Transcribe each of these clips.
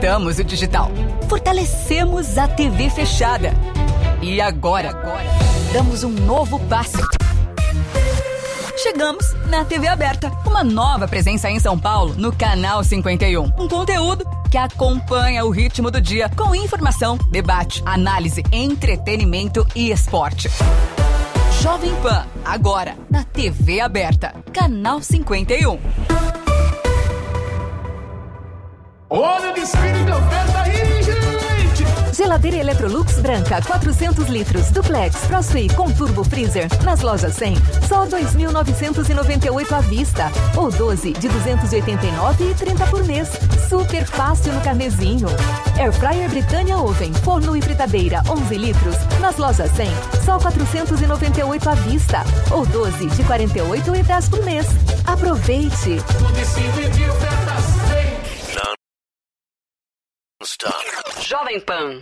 Reinventamos o digital. Fortalecemos a TV fechada. E agora, damos um novo passo. Chegamos na TV aberta. Uma nova presença em São Paulo, no Canal 51. Um conteúdo que acompanha o ritmo do dia, com informação, debate, análise, entretenimento e esporte. Jovem Pan, agora, na TV aberta. Canal 51. Olha o desfile de oferta aí, gente! Geladeira Electrolux branca, 400 litros, duplex, Frostfree com turbo freezer. Nas lojas 100, só 2.998 à vista. Ou 12 de 289,30 por mês. Super fácil no carnezinho. Airfryer Britânia Oven, forno e fritadeira, 11 litros. Nas lojas 100, só 498 à vista. Ou 12 de 48,10 por mês. Aproveite! O desfile de ofertas 100. Stop. Jovem Pan.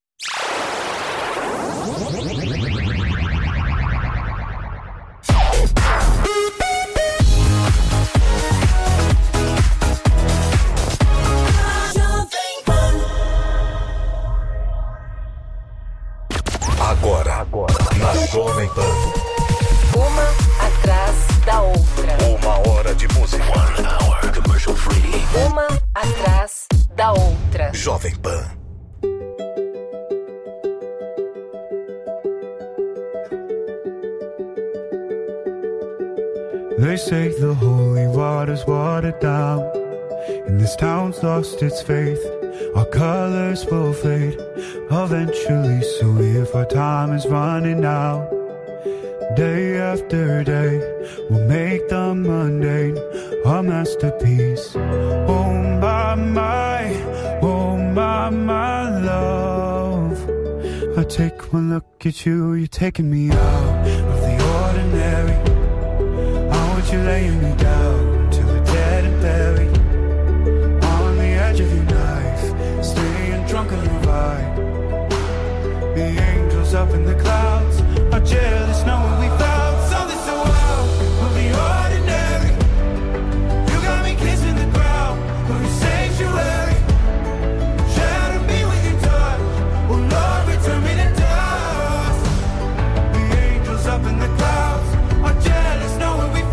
Agora, na Jovem Pan. Uma atrás da outra. 1 hora de música. 1 hour commercial free. Uma atrás da outra. Jovem Pan. They say the holy water's watered down, and this town's lost its faith. Our colors will fade eventually, so if our time is running out, day after day, we'll make the mundane a masterpiece. Oh my love, I take one look at you, you're taking me out of the ordinary. You're laying me down to a dead and buried on the edge of your knife, staying drunk on your vibe. The angels up in the clouds are jealous knowing we found something so out of the ordinary. You got me kissing the ground of your sanctuary. Shatter me with your touch, oh Lord, return me to dust. The angels up in the clouds are jealous knowing we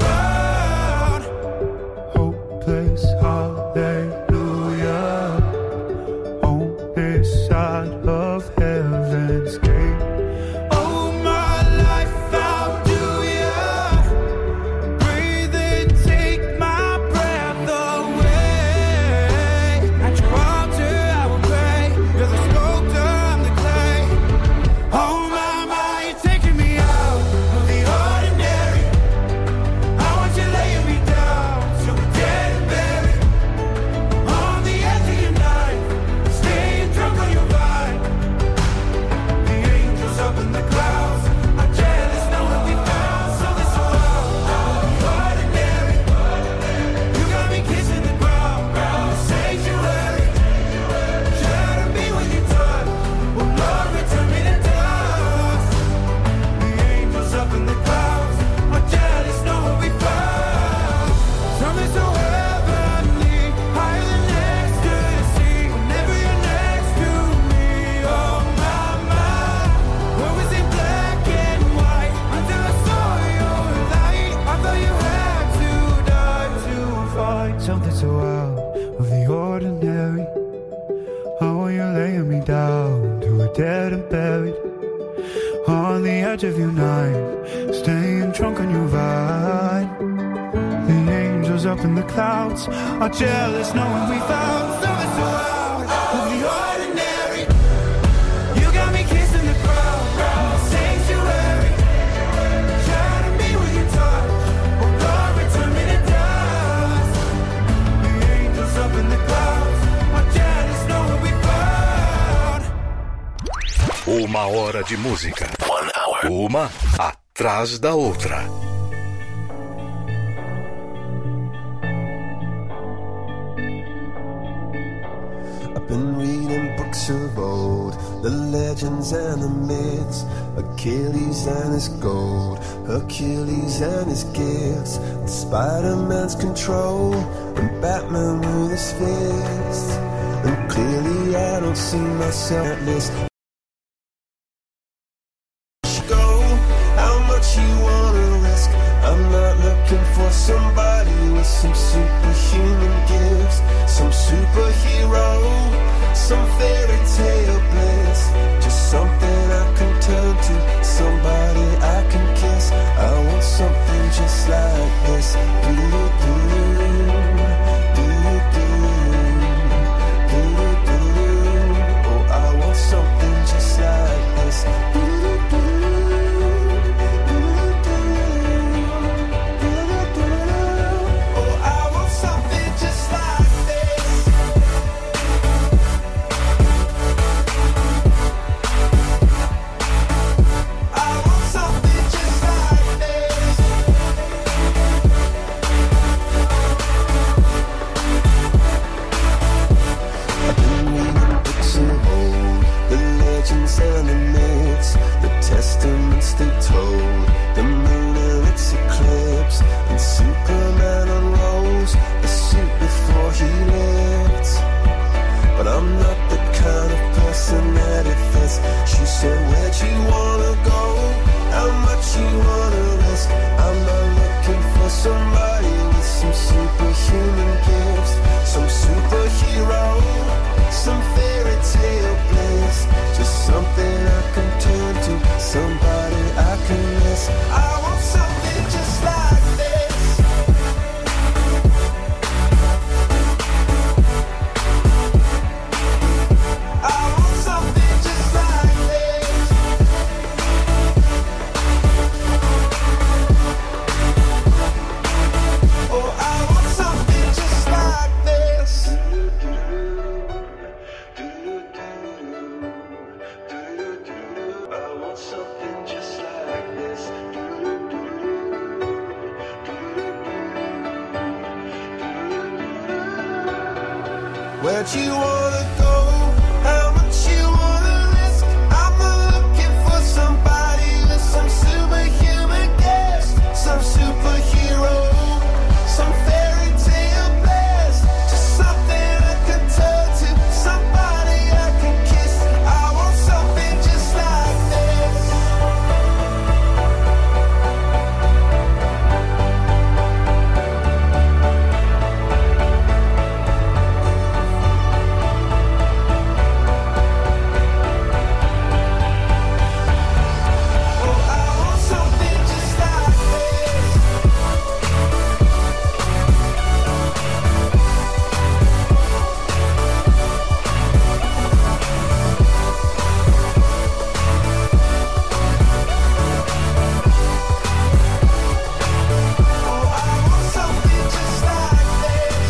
hallelujah, on this side of heaven's gate. Oh, my life, how do you breathe and take my breath away? At your altar I will pray, you're the sculptor, I'm the clay. Oh my, you're taking me out of the ordinary. I want you laying me down so we're dead and buried on the edge of your knife, staying drunk on your vine. The angels up in the clouds are jealous knowing we found something so out of the ordinary. You got me kissing the ground in the sanctuary. Shatter me with your touch, oh Lord, return me to dust. The angels up in the clouds are jealous knowing we found something so heavenly, higher than ecstasy. Whenever you're next to me, oh my, where was it black and white until I saw your light? I thought you had to die to fight something so out of the ordinary. Oh, you're laying me down to a dead and buried on the edge of your knife, staying drunk on your vine. The angels up in the clouds are jealous knowing we found something so out of the ordinary. You got me kissing the ground in the sanctuary. Shatter me with your touch, oh Lord, return me to dust. The angels up in the clouds are jealous knowing we found. 1 hora de música. 1 hour. Uma atrás da outra. I've been reading books of old, the legends and the myths, Achilles and his gold, Hercules and his gifts, Spider-Man's control, and Batman with his fists. and clearly I don't see myself at this. Go, how much you wanna risk? I'm not looking for somebody with some superhuman gifts, some superhero, some fairy tale bliss, just something I can turn to, somebody I can kiss. I want something just like this. Oh, I want something just like this. And the myths, the testaments they told, the moon and its eclipse, and Superman unrolls a suit before he lived. But I'm not the kind of person that it fits. She said, where'd you wanna go? How much you wanna risk? I'm not looking for somebody with some superhuman gifts, some superhero, some fairy tale bliss, just something I can turn to, somebody I can miss. I want something just like this. I want something just like this. Oh, I want something just like this. I want something just like this. Where'd you wanna go? How much you wanna risk? I'm not looking for somebody with some superhuman gifts, some superhero, some fairy tale bliss, just something I can turn to, somebody I can kiss. I want something just like this. Oh, I want something just like this. Oh, I want something just like this.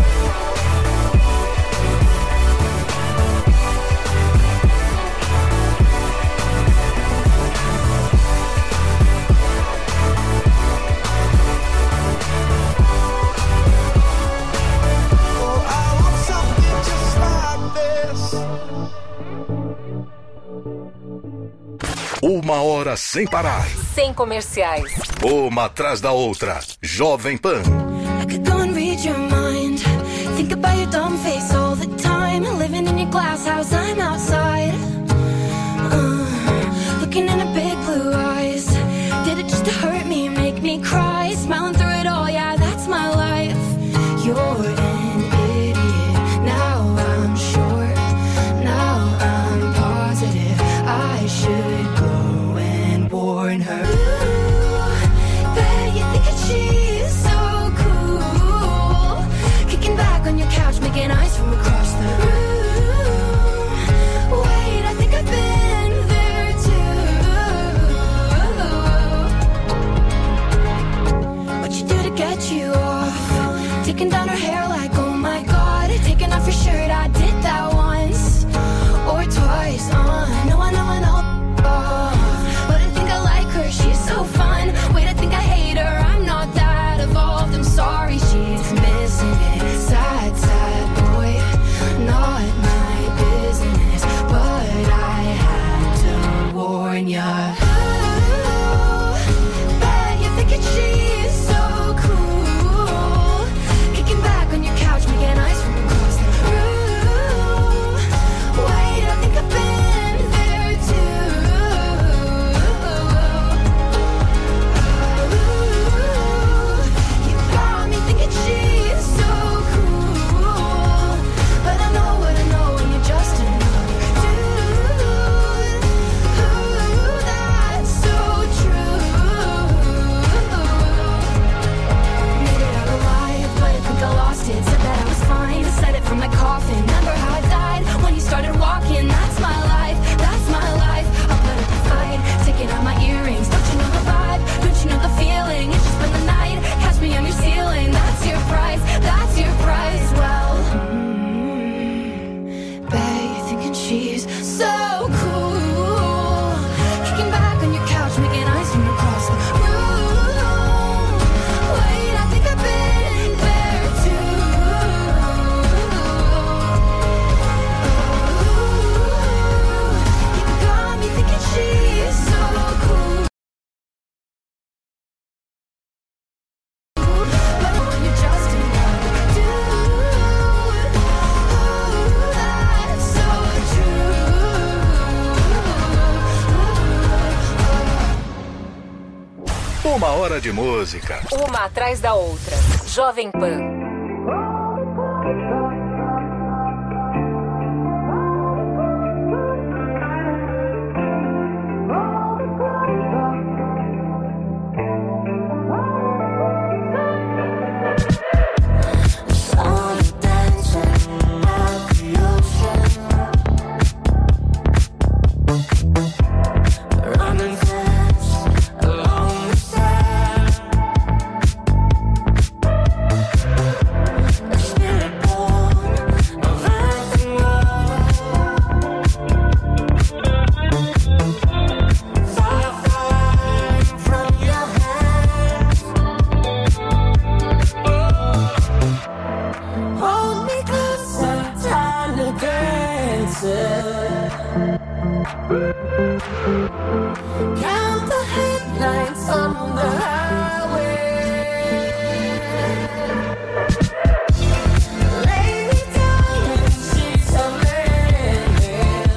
Oh, I want something just like this. Uma hora sem parar. Sem comerciais. Uma atrás da outra. Jovem Pan. I could go and read your mind. Think about your dumb face all the time. Living in your glass house, I'm outside. Looking in her big blue eyes. Did it just to hurt me, make me cry? Smiling through it all, yeah, that's my life. You're an idiot. Now I'm sure. Now I'm positive. I should go and warn her. Ooh, bet you think that she's so cool. Kicking back on your couch, making eyes from across the room. Wait, Uma hora de música. Uma atrás da outra. Jovem Pan. Count the headlights on the highway. Lay me down in sheets of linen.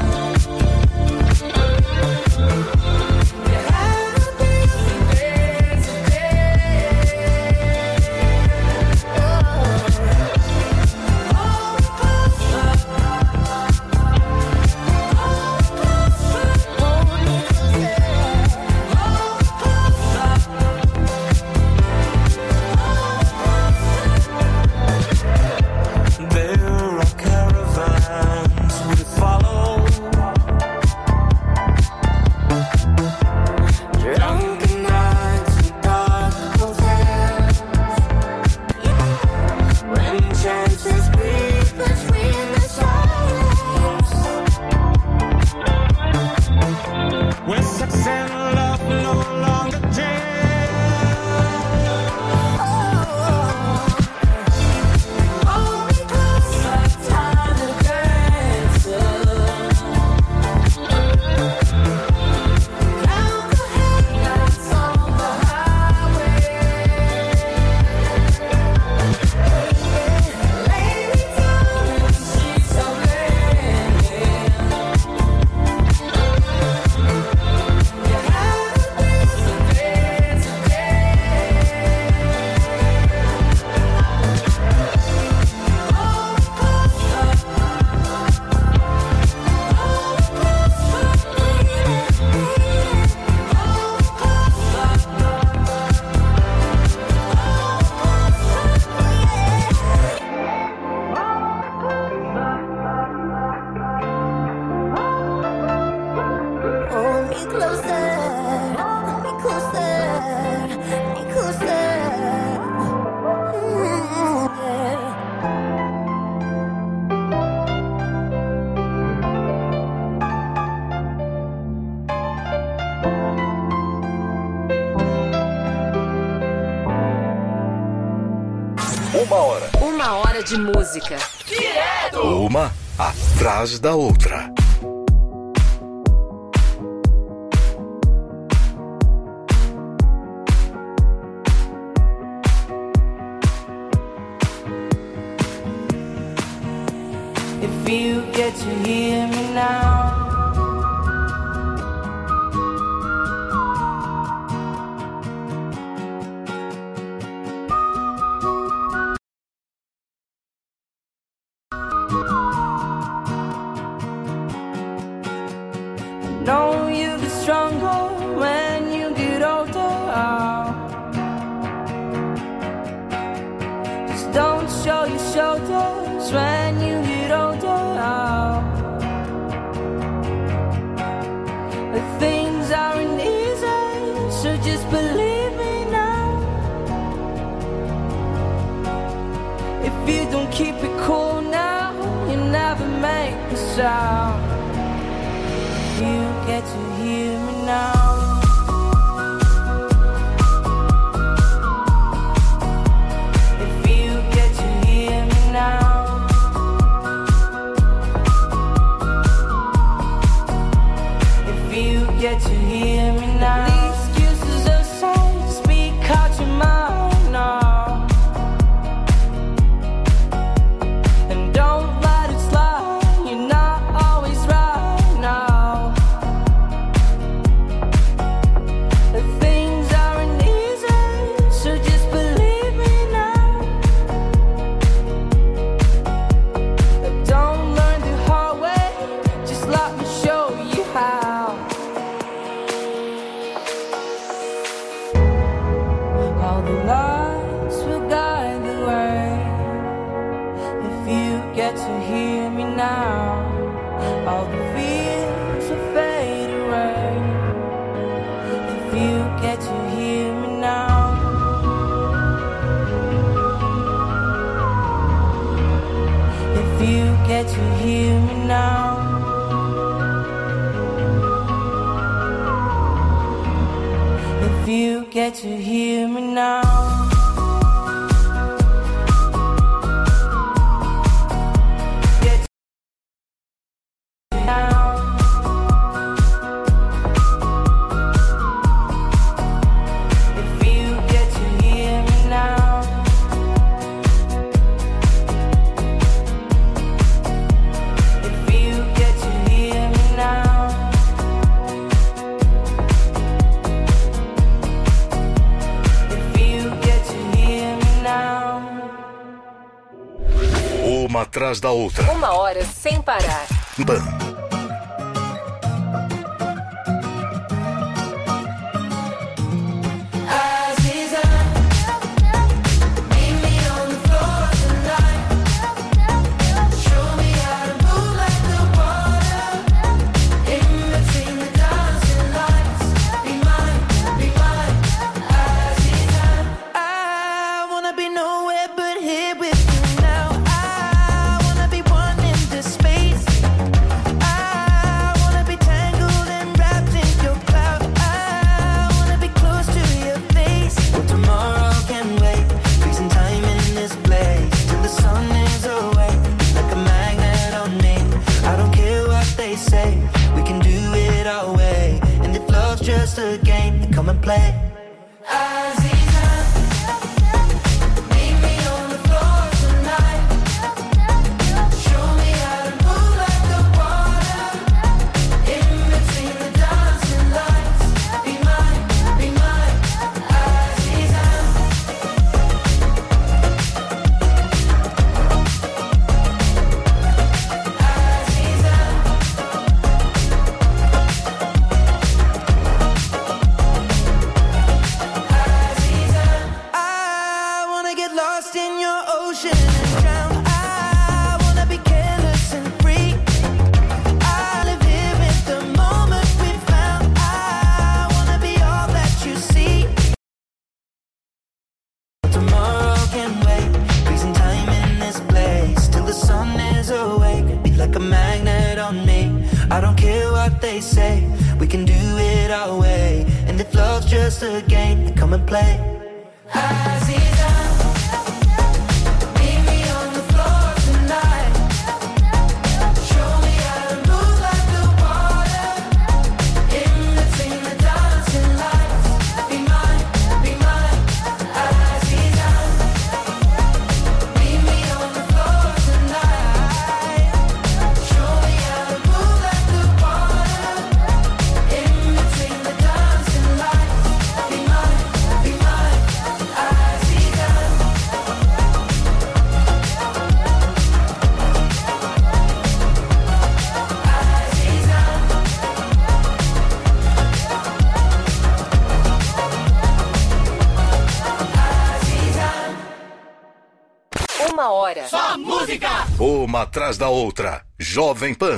You had a busy day today. Hold closer. There are caravans we follow. Drunken nights and dark hotels. When chances creep between the shadows. When sex and love no longer jail. Hold me closer, time to dance. Count the headlights on the highway. Lay me down in sheets of linen. You had a busy day today. Hold closer. Hold me closer, hold me closer, hold me closer. Yeah. Uma hora de música. Uma atrás da outra. If you get to hear me now. Know you get stronger when you get older. Just don't show your shoulders when you get older. The things aren't easy, so just believe me now. If you don't keep it cool now, you never make a sound. You get to hear me now. If you get to hear me now. If you get to hear me now. The excuses aside, speak out your mind now. And don't let it slide, you're not always right now. The things aren't easy, you get to hear me now. If you get to hear me now. If you get to hear me now. Uma atrás da outra. 1 hora sem parar. Pan. Só música! Uma atrás da outra. Jovem Pan.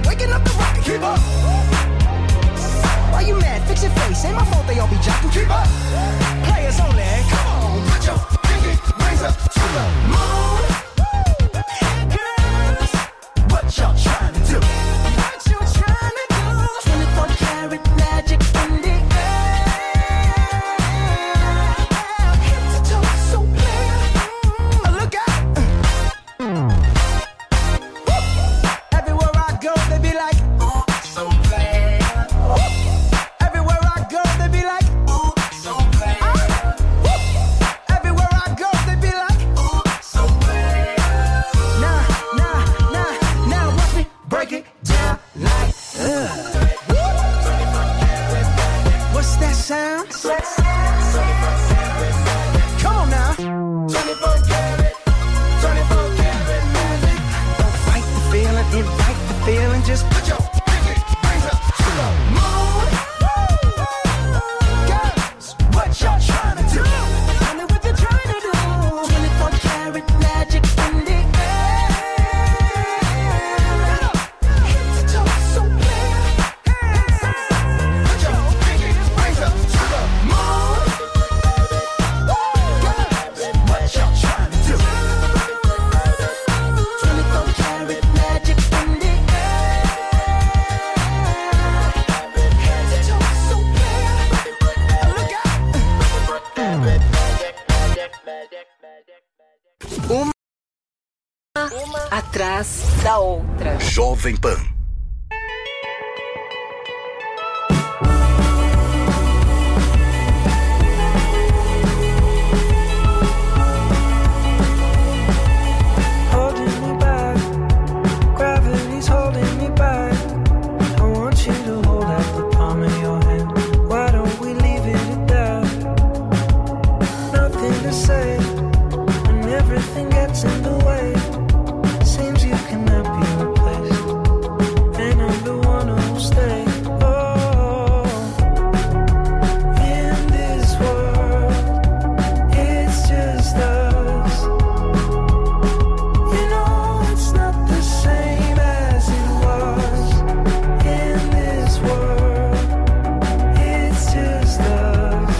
waking up the rocket. Keep up. Why you mad? Fix your face. Ain't my fault they all be jocking. Keep up. Players only. Come on, put your pinky rings up to the moon. Girls, what y'all trying to do? What you trying to do? 24 karat magic in the air. Head to toe, so clear. Look out. Everywhere I go, they be like, oh, so clear. Everywhere I go, they be like, oh, so clear. Everywhere I go, they be like, oh, so clear. Now, watch me break it down like, what's that sound? Come on now. 24 karat magic. Don't fight the feeling, invite the feeling. Just put your pinky rings up to the moon. Girls, what y'all trying to do? Tell me what you're trying to do. 24 karat magic in the air. Head to toe, so clear. Put your pinky rings up to the moon. Girls, what y'all trying to do? 24 karat magic in the air. Head to toe, so clear. Look out. Uma atrás da outra. Jovem Pan. Holding me back, gravity's holding me back. I want you to hold out the palm of your hand. Why don't we leave it at that? Nothing to say, and everything gets in the way. Seems you cannot be replaced, and I'm the one who'll stay. Oh, in this world, it's just us. You know it's not the same as it was. In this world, it's just us.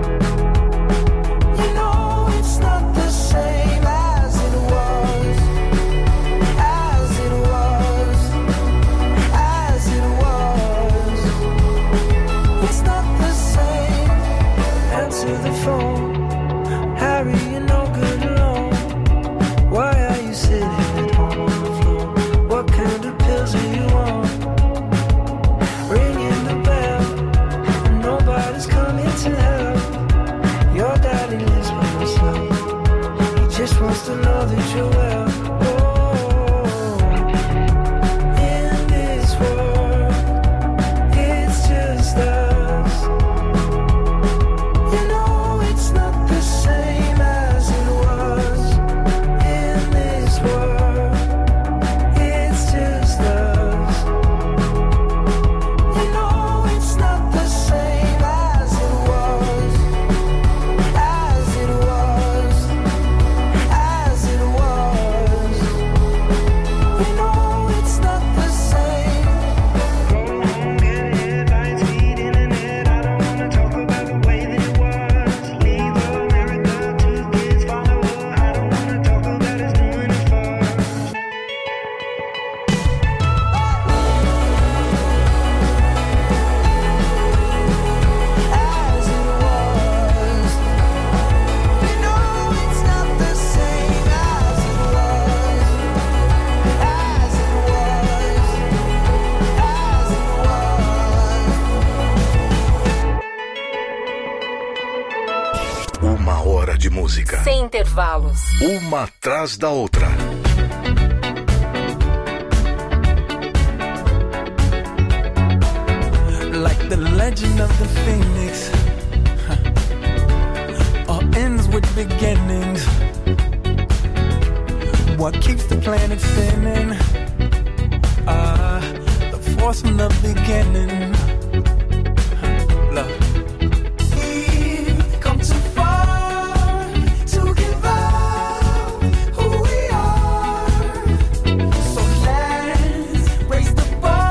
You know it's not the same as it was. As it was. As it was. It's not the same. Answer the phone. Harry, you're no good alone. Why are you sitting at home on the floor? What kind of pills are you on? Ringing the bell, and nobody's coming to help. Your daddy lives by himself. He just wants to know that you're well. Oh, in this world, it's just us. You know it's not the same as it was. In this world, it's just us. You know it's not the same as it was. As it was. As it was. You know it's not the same. Go home, get headlines, feed internet. I don't wanna talk about the way that it was. Leave America, 2 kids follow her. I don't wanna talk about us doing it first. As it was. You know it's not the same as it was. As it was. As it was. Uma hora de música. Sem intervalos. Uma atrás da outra. Like the legend of the phoenix, all ends with beginnings. What keeps the planet spinning? The force from the beginning. Love. We've come too far to give up who we are. So let's raise the bar.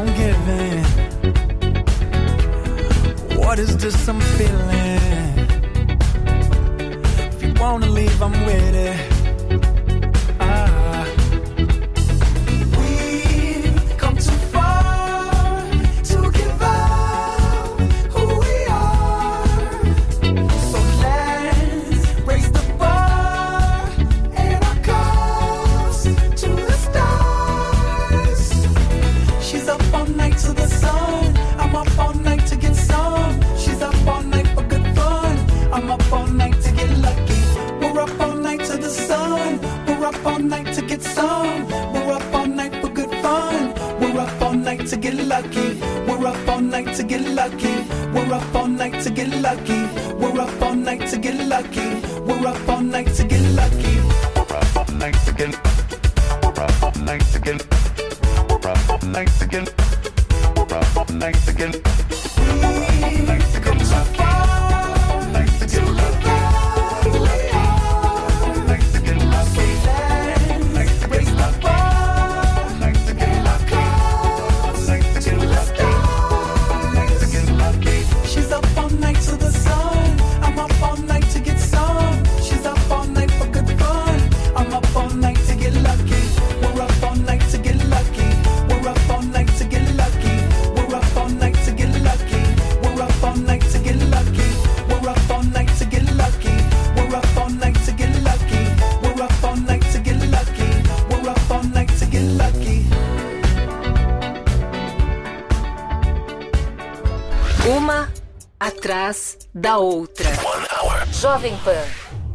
on giving. What is this I'm feeling? If you wanna leave, I'm with it. We've come too far to give up who we are. So let's raise the bar and our cups to the stars. She's up all night to the sun. I'm up all night to get some. She's up all night for good fun. I'm up all night to get lucky. We're up all night to the sun. We're up all night to get some. We're up all night for good fun. We're up all night to get lucky. We're up all night to get lucky. We're up all night to get lucky. We're up all night to get lucky. We're up all night to get lucky. We're up all night to get. We're up all night to get. We're up all night to get. We're up all night to get. We're up all night to get lucky. Night to get lucky. Uma atrás da outra. Jovem Pan.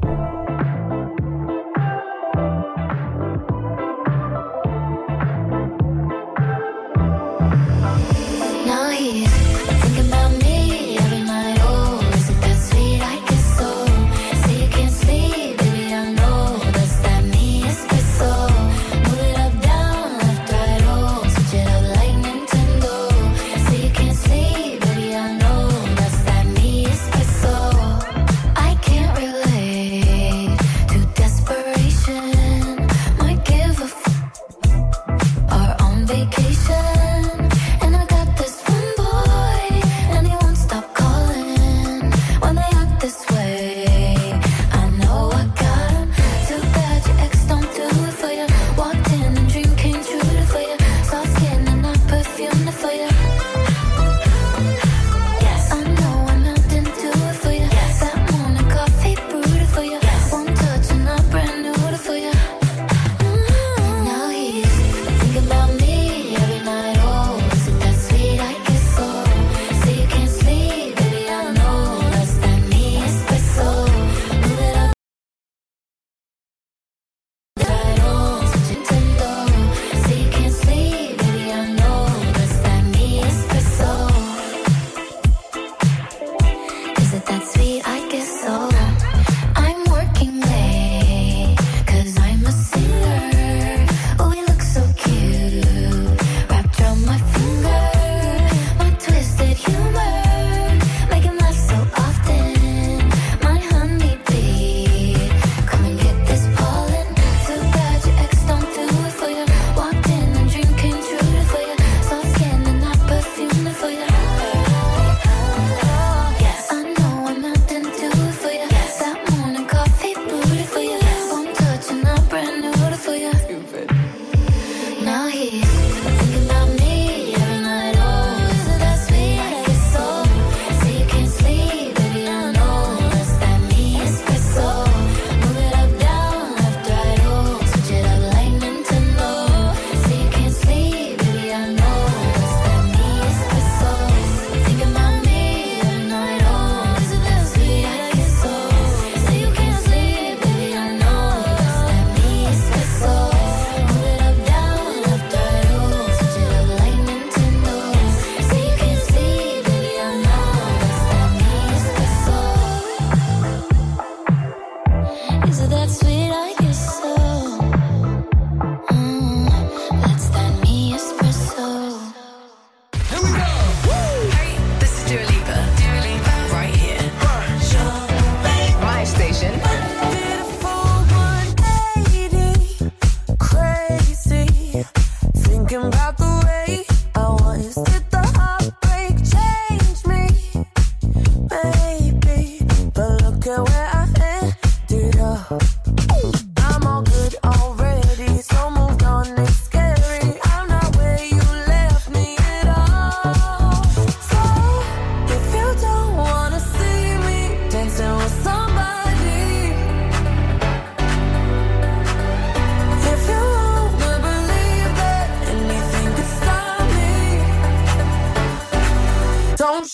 Now he's thinking about me every night. Oh, is it that sweet? I guess so. Say you can't sleep, baby, I know. That's that me espresso. Move it up, down, left, right, oh. Switch it up like Nintendo. Say you can't sleep, baby, I know. That's that me espresso. I can't relate to desperation. Might give a or on vacation.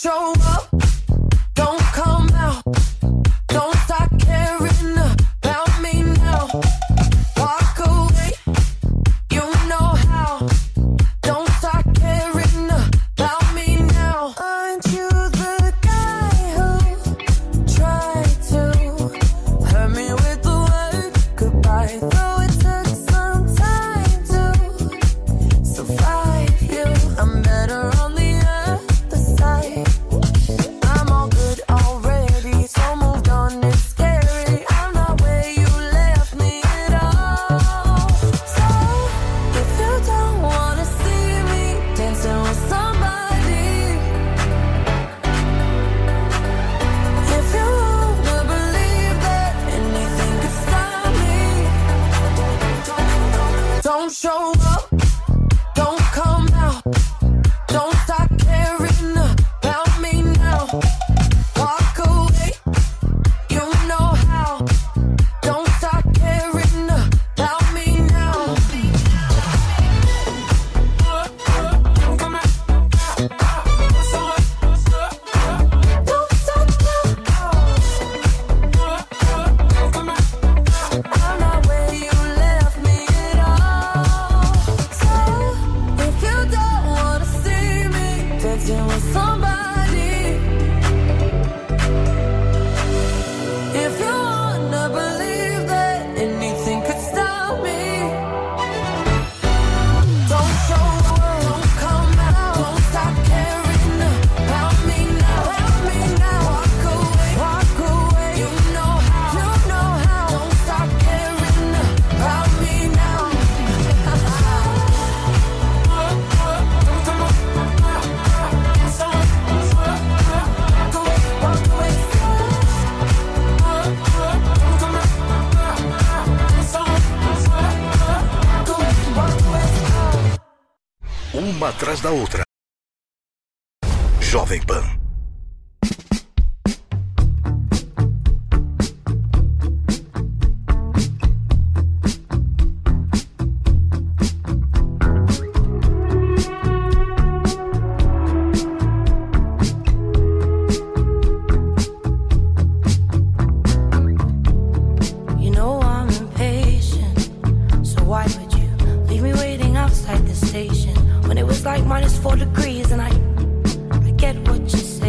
show up, don't come out, don't start caring about me now. Walk away, you know how. Don't start caring about me now. Aren't you the guy who tried to hurt me with the word goodbye? Though it took some time to survive you, I'm better on the other side. I'm all good already, so moved on, it's scary. I'm not where you left me at all. So if you don't wanna see me dancing with somebody, if you wanna believe that anything could stop me, don't show up, don't come out, don't start caring about me now. Walk away, you know how. Don't start caring about me now. Don't stop now. I'm not where you left me at all. So if you don't wanna see me dancing with somebody, if you wanna believe that anything could stop me, don't show up, don't come out, don't stop caring about me now. Walk away, you know how, don't stop caring about me now. Uma atrás da outra. Jovem Pan. You know I'm impatient, so why would you leave me waiting outside the station when it was like -4 degrees? And I get what you say.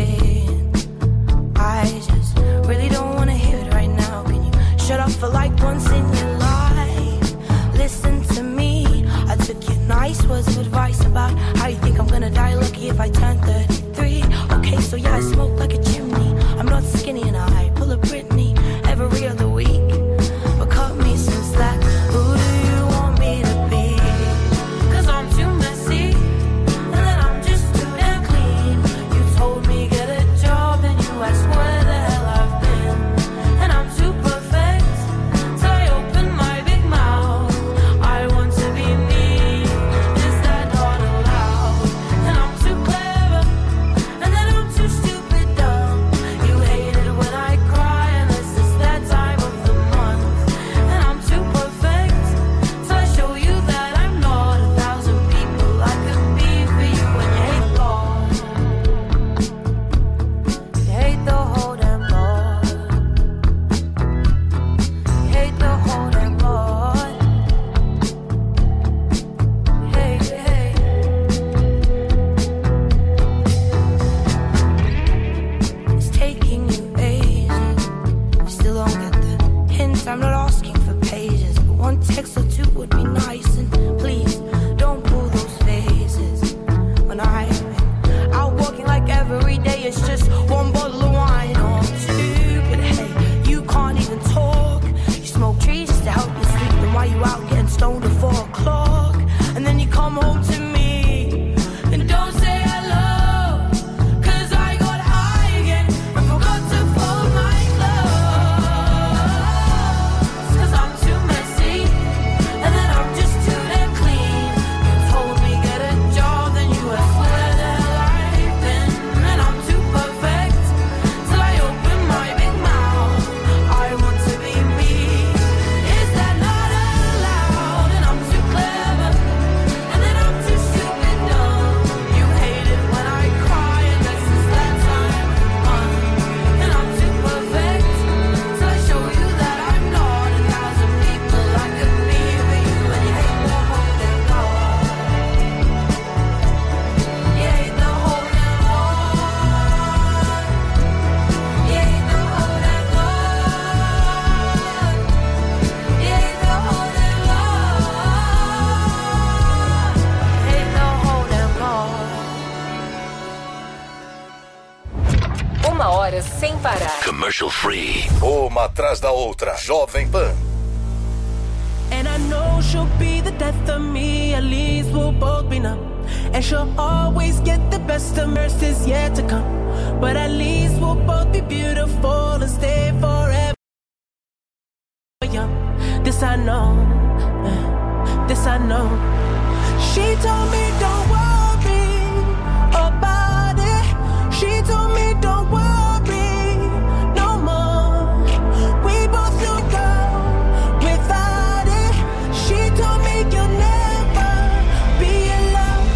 horas sem parar. Commercial free. Uma atrás da outra. Jovem Pan. And I know she'll be the death of me, at least we'll both be numb. And she'll always get the best of mercy's yet to come. But at least we'll both be beautiful and stay forever young. This I know, this I know. She told me don't worry about it. She told me don't worry no more. We both will go without it. She told me you'll never be alone.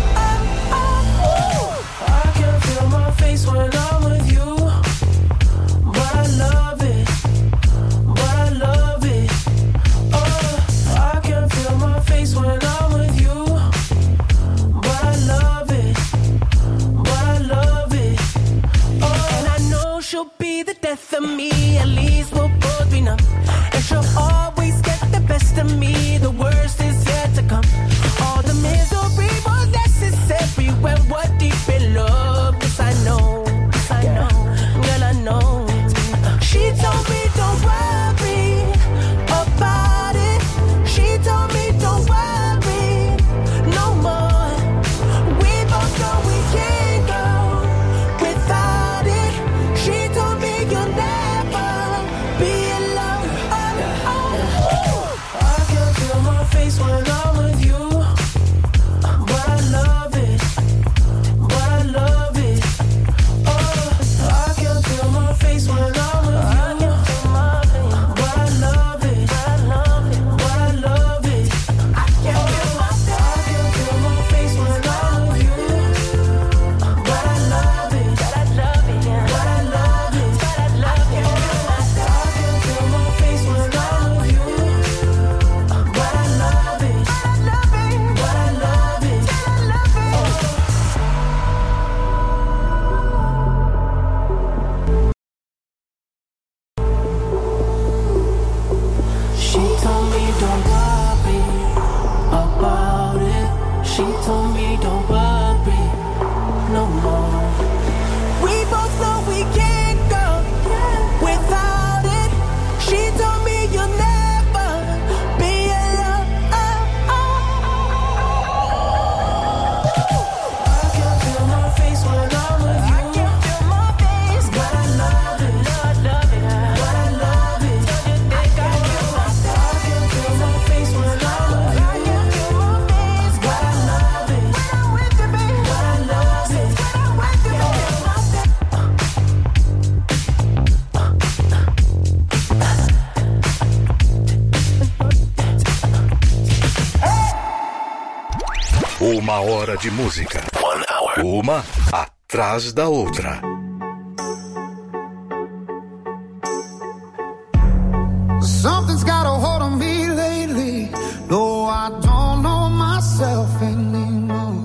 I can feel my face when I'm with you, but I love it, but I love it. I can feel my face when I'm with you, but I love it, but I love it. And I know she'll be the death of me, at least we'll both be numb. And she'll always get the best of me, the worst is yet to come. All the misery was necessary when we're deep in love. Yes, I know, girl, I know. She told me don't worry about it. She told me don't worry no more. We both know we can't go without it. She told me you'll never be alone. I can feel my face when I'm with you, but I love it, but I love it. I can feel my face when I'm with you, but I love it, but I love it. I can feel my face when I'm with you, but I love it, but I love it, but I love it, but I love it. I can feel my face when I'm with you, but I love it, but I love it, but I love it. She told me don't worry about it. She told me don't worry no more. We both know we can't go without it. She told me you'll never be alone. I can feel my face when I'm with you. I can feel my face, but I love it, but I love it. I can feel my face when I'm with you. I can feel my face, but I love it. When I'm with you, baby, but I love it. When I'm with you, Uma hora de música. 1 hour. Uma atrás da outra. Something's got a hold on me lately. No, I don't know myself anymore.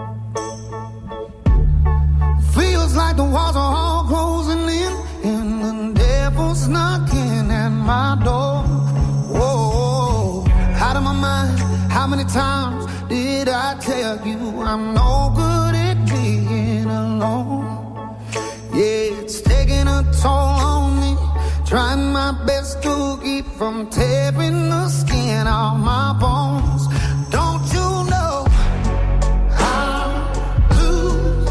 Feels like the walls are all closing in, and the devil's knocking at my door. Whoa, out of my mind. How many times did I tell you I'm no good at being alone? Yeah, it's taking a toll on me. Trying my best to keep from tearing the skin off my bones. Don't you know I lose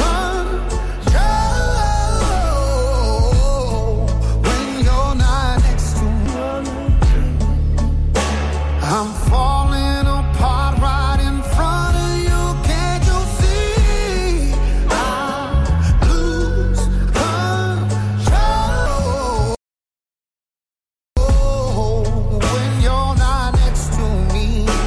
control when you're not next to me? I'm falling apart right in front of you. Can't you see? I lose control when you're not next to me.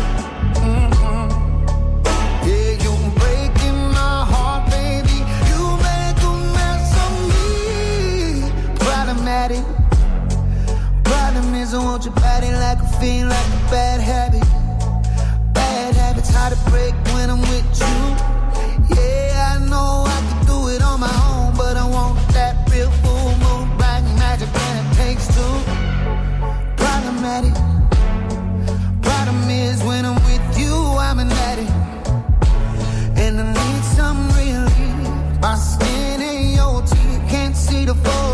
Yeah, you're breaking my heart, baby. You make a mess of me. Problematic. Problem is I want your body like a fiend, like a bad habit. Bad habits hard to break when I'm with you. Yeah, I know I can do it on my own, but I want that real full moon, black magic, and it takes two. Problematic. Problem is when I'm with you, I'm an addict, and I need some relief. My skin ain't your teeth, can't see the full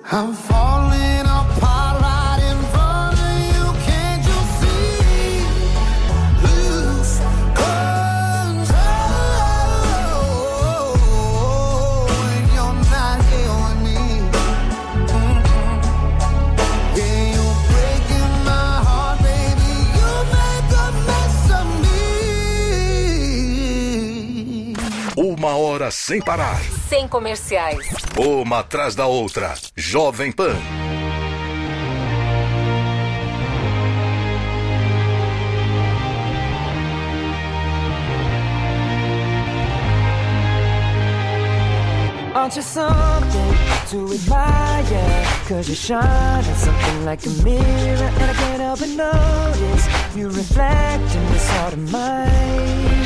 I'm falling apart right in front of you. Can't you see? Lose control when you're not here with me. Yeah, you're breaking my heart, baby. You make a mess of me. Uma hora sem parar. Sem comerciais. Uma atrás da outra. Jovem Pan. Aren't you something to admire? Cause you shine at something like a mirror, and I can't help but notice you reflect in this heart of mine.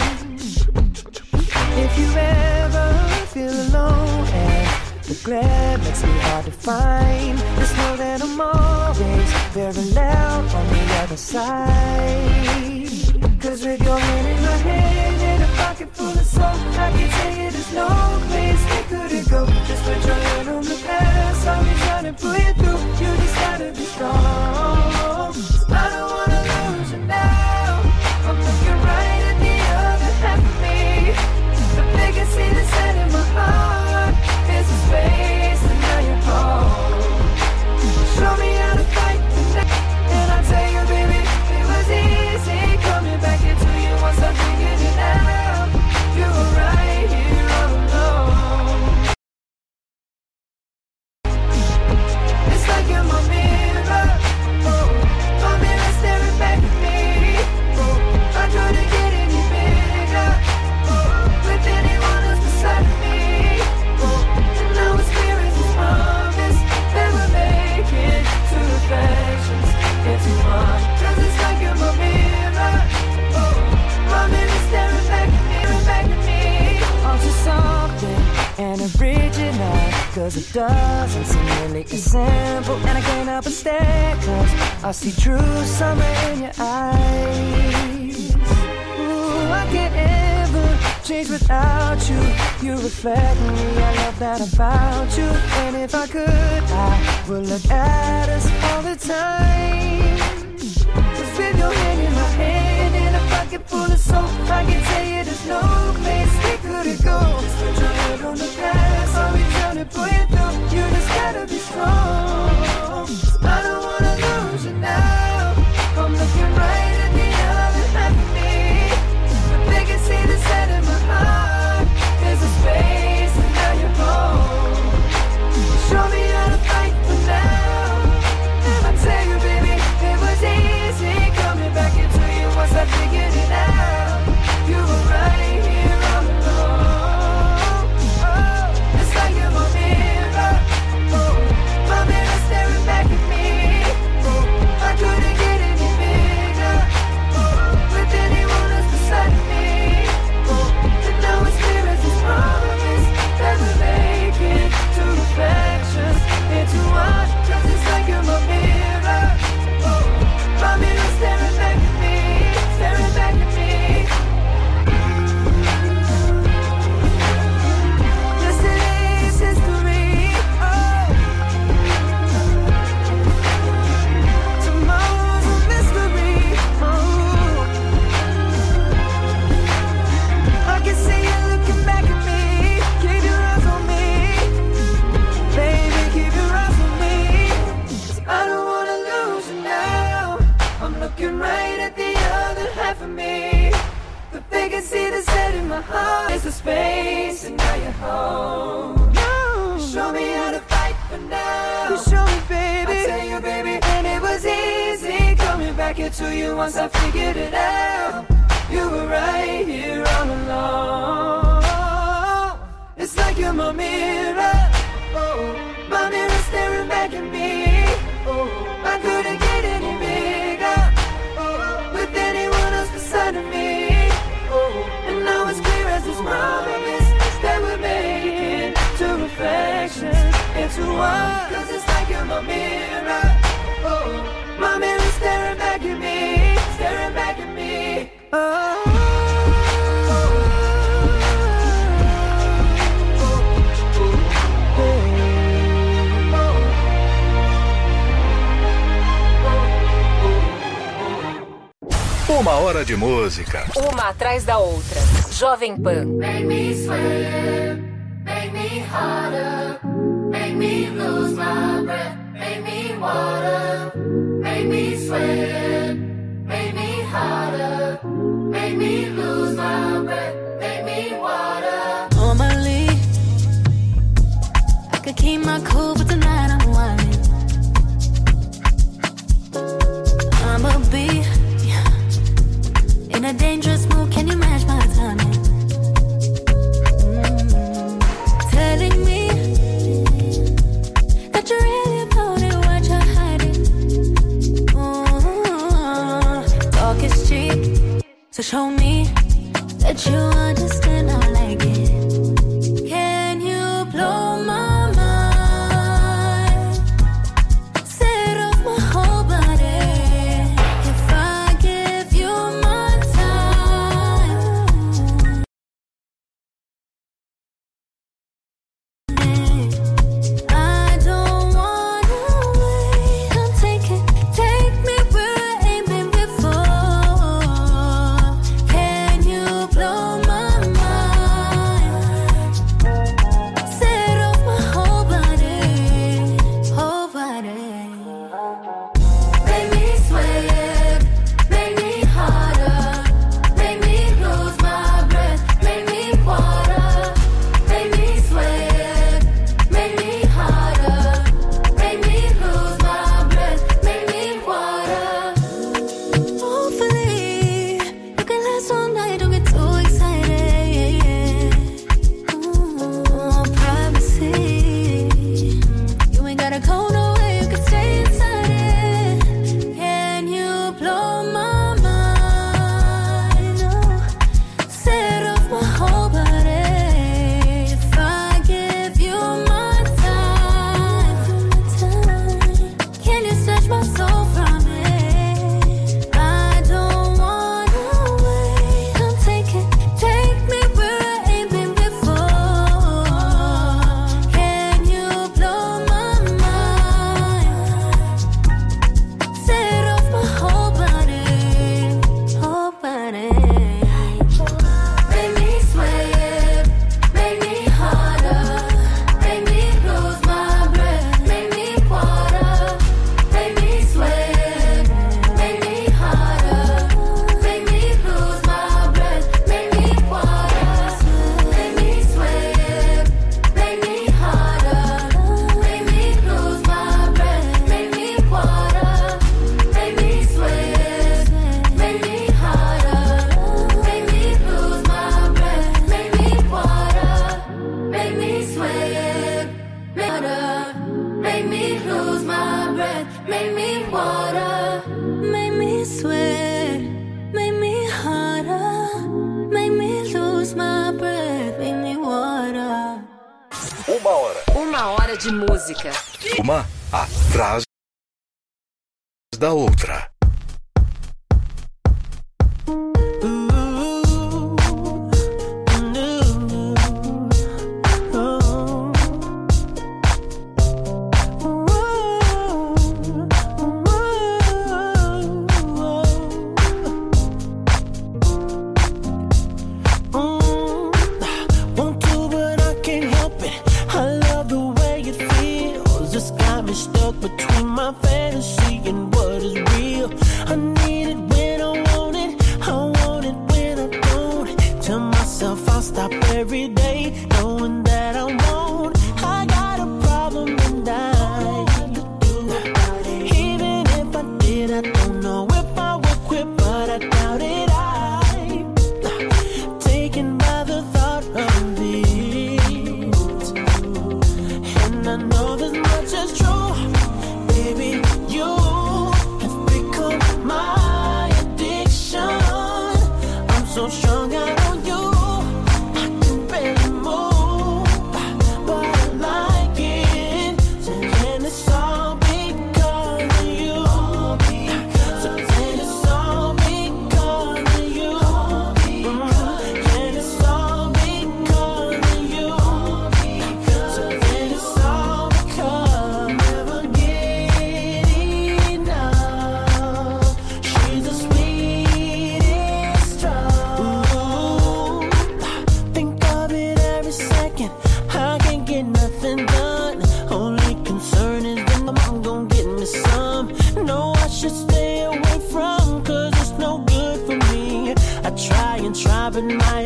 If you ever feel alone and the glare makes me hard to find, just know that I'm always parallel on the other side. Cause with your hand in my hand and a pocket full of soul, I can tell you there's no place we couldn't go. Just put your hand on the past, I'll be trying to pull you through. You just gotta be strong. I don't wanna lose you now. I'm looking right at the other half of me. The biggest see the set in my heart is a space, and now you're home. Show me how to fight the night, and I'll tell you, baby, it was easy coming back into you once I figured it out. You were right here all alone. It's like you're my mirror, oh, my mirror staring back at me. Oh, I couldn't get any bigger, oh, with anyone else beside me. Oh, and now it's clear as this promise that we're making two reflections into one. Cause it's like you're my mirror, oh, my mirror staring back at me, back at me. Aren't you something and original? Cause it doesn't seem really as simple, and I can't help but stare, cause I see true summer in your eyes. Ooh, I can't ever change without you. You reflect me, I love that about you. And if I could, I would look at us all the time. Just with your hand in my hand and a pocket full of soap, I can tell you there's no place we couldn't go. Just put your head on the past, I'll be trying to pull you through. You just gotta be strong. I don't wanna lose you now. I'm looking right at the other half of me. But they can see the set in my heart. There's a space, and now you're home. Show me how to fight for now. And I tell you, baby, it was easy coming back into you once I figured it out. You were right here all alone. Oh, it's like you're my mirror, oh, my mirror staring back at me. Oh, I couldn't get any bigger, oh, with anyone else beside me. Oh, and now it's clear as this promise that we're making two reflections into one. Cause it's like you're my mirror, oh, my mirror staring back at me, staring back at me. Yesterday's history, oh, tomorrow's a mystery, oh. I can see you looking back at me. Keep your eyes on me, baby, keep your eyes on me. 'Cause I don't wanna lose you now. I'm looking right at the other half of me. But they can see the set in my heart. There's a space, and now you're home. Show me how to fight for now. You show me, baby. I tell you, baby, and it was easy coming back into you once I figured it out. You were right here all along. It's like you're my mirror, oh, my mirror staring back at me. Oh, I couldn't get any bigger, oh, with anyone else beside of me. Oh, and now it's clear as this promise that we're making two reflections into one. Cause it's like you're my mirror, oh, my mirror staring back at me, staring back at me. Oh. Uma hora de música. Uma atrás da outra. Jovem Pan. Make me sweat, make me harder, make me lose my breath, make me water, make me sweat, make me harder, make me lose my breath, make me water. Normally, I could keep my cool, but tonight I'm whining. I'ma be in a dangerous mood, can you match my timing? Telling me that you really about it, what you're hiding. Talk is cheap, so show me that you understand how I like it. Can you blow my mind? Set off my whole body. If I give you my time, I don't wanna wait. Come take me where I ain't been before. Can you blow my mind? Set off my whole body, whole body. Make me sweat, make me harder, make me lose my breath, make me water, make me sweat, make me harder, make me lose my breath, make me water. Hopefully, you can last all night, don't get too excited. Privacy, you ain't gotta go nowhere, you can stay inside it. Can you blow my mind? Set off my whole body. If I give you my time, can you snatch my soul from it? I don't wanna wait. Come take me where I ain't been before. Can you blow my mind? Set off my whole body, whole body. Make me sweat, make me harder, make me lose my breath, make me water, make me sweat, make me harder, make me lose my breath, make me water, make me sweat, make me harder, make me lose my breath, make me water, make me sweat, make me harder, make me lose my breath, make me water, make me sweat, water, make me lose my breath, make me water. Make me sweat, make me harder, make me lose my breath, make me water. Uma hora. Uma hora de música. Uma atrás da outra. Want to, but I can't help it. I love the way it feels. This got me stuck between my fantasy and what is real. I need it when I want it when I don't. Tell myself I'll stop every day, knowing that I won't. I got a problem and I even if I did, I don't know if I would quit, but I doubt it. Taken by the thought of it, and I know this much is true, baby. You have become my addiction. I'm so strung out on you, I can barely move.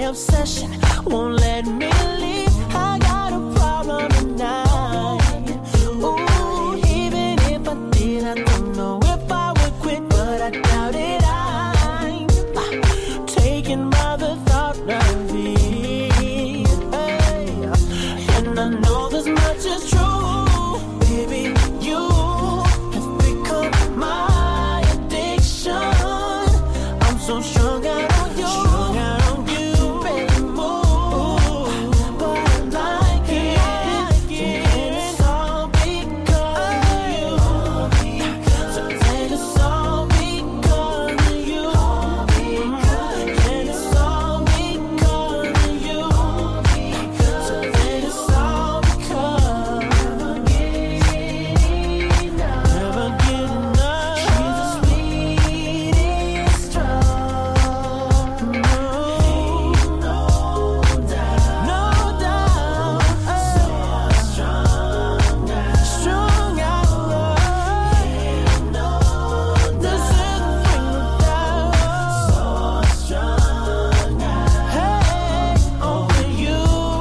obsession won't let me leave. I got a problem tonight. Ooh, even if I did, I don't know if I would quit, but I doubt it. I'm taken by the thought of it. Hey. And I know this much is true, baby. You have become my addiction. I'm so strung out on you. Baby, move. But I like it. It's all because of you. So take us all because of you. And it's all because of you. So take us all because never get enough. She's the sweetest drug. No doubt. So strung out love. This is the thing without. So strung out. Hey, only you.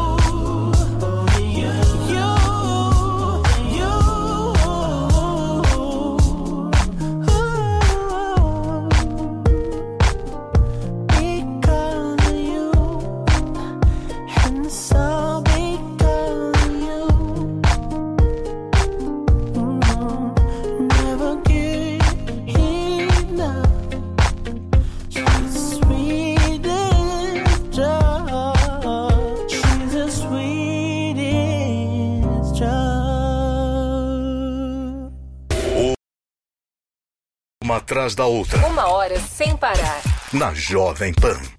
Because of you, and it's all because of you. Never get enough. She's the sweetest drug. She's the sweetest drug. Uma atrás da outra, Uma hora sem parar. na Jovem Pan.